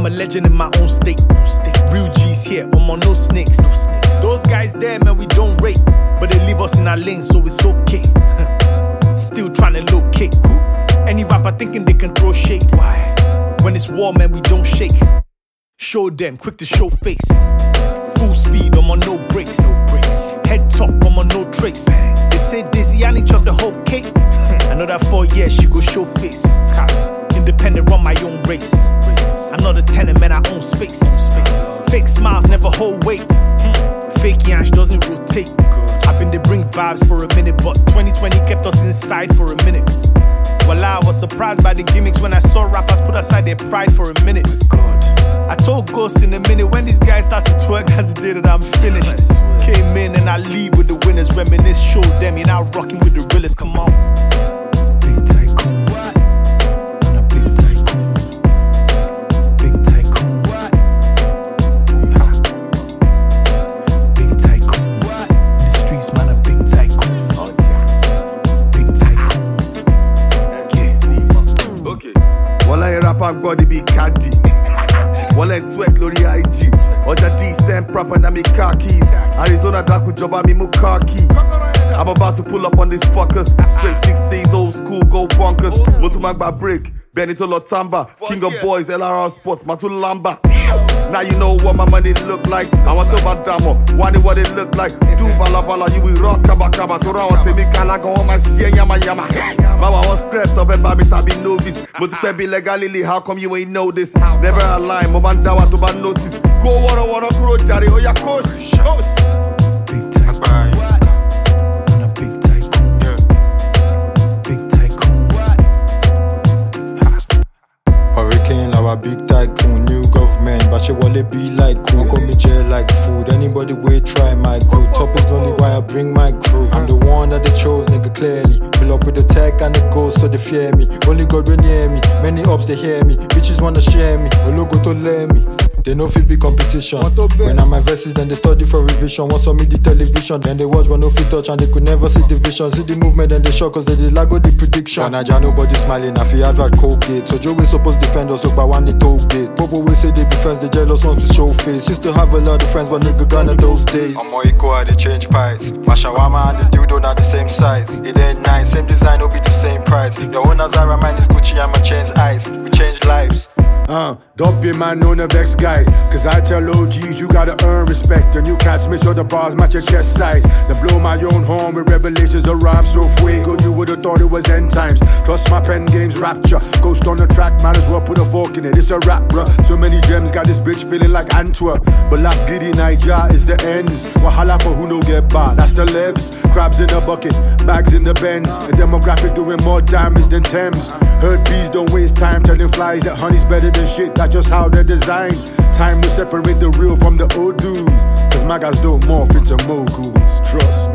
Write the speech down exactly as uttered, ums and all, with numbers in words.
I'm a legend in my own state. Real G's here, I'm on no snakes. Those guys there, man, we don't rate, but they leave us in our lane, so it's okay. Still trying to locate any rapper thinking they can throw shade. Why? When it's war, man, we don't shake. Show them, quick to show face. Full speed, I'm on no brakes. Head top, I'm on no trace. They say Dizzy, I need chop the whole cake. Another four years, she go show face. Independent, run my own race. I'm not a tenant, man, I own space. Fake smiles never hold weight. Fake yansh doesn't rotate. I've been to bring vibes for a minute, but twenty twenty kept us inside for a minute. Well, I was surprised by the gimmicks when I saw rappers put aside their pride for a minute. I told Ghost in a minute when these guys start to twerk as they did it, I'm finished. Came in and I leave with the winners, reminisce, show them you're now rocking with the realest. Come on. Big tycoon. I'm a big tycoon. Big tycoon. Ha. Big tycoon. In the streets, man, a big tycoon. Big tycoon. Okay. Well, I rap and body be caddy. One leg twerk lórí I G. Ọjà D stand proper na me car keys. Arizona dark with job me mu car key. I'm about to pull up on these fuckers. Straight sixteens, old school, go bonkers. Motumagba break, Benito Lotamba, King of Boys, L R R Sports, Matulamba. Now you know what my money look like. I want to badamo, wani what it look like. Do bala bala, you will rock kaba kaba. Tora wa temi kala go on my share yama yama. Mama was scrapped up and baby tabi novice. But to be legally, how come you ain't know this? Never a lie, mama dawa to ban notice. Go wara wara kuro jari, oh ya coach. Big tycoon. On a big tycoon. Big tycoon. Hurricane, our big tycoon, new government, but she wanna be like cool. Call me jail like food. Anybody will try my crew. Top is only why I bring my crew. I'm the one that they chose, nigga, clearly. Pull up with the tech and the ghost, so they fear me. Only God will near me. Many ups they hear me. Bitches wanna share me. A logo to let me. They know fit be competition. When I'm my verses, then they study for revision. Once on me the television, then they watch when no fit touch and they could never see the vision. See the movement, then they shock cause they did lago the prediction. For Naija, nobody smiling, I feel advert Colgate. So Joe we supposed defend us, look by one the toll gate. Popo will say they be friends, they jealous ones to show face. Used to have a lot of friends, but nigga gone in those days. I'm more equal, they change pies. My shawarma and the dildo not the same size. It ain't nice, same design, will be the same price. Your own Zara, mine is Gucci, I'ma change eyes. We change lives. Uh, don't be man on the vex guys. Cause I tell O Gs you gotta earn respect. And you can't make sure the bars match your chest size. Then blow my own horn with revelations arrive so fuego. You would've thought it was end times. Trust my pen game's rapture. Ghost on the track, might as well put a fork in it. It's a rap, bruh. So many gems got this bitch feeling like Antwerp. But last giddy Naija is the ends. Wahala for who no get by. That's the lebs. Crabs in the bucket, bags in the Benz. A demographic doing more damage than Thames. Heard bees don't waste time telling flies that honey's better than shit. That's just how they're designed. Time to separate the real from the old dudes. Cause my guys don't morph into moguls. Trust me.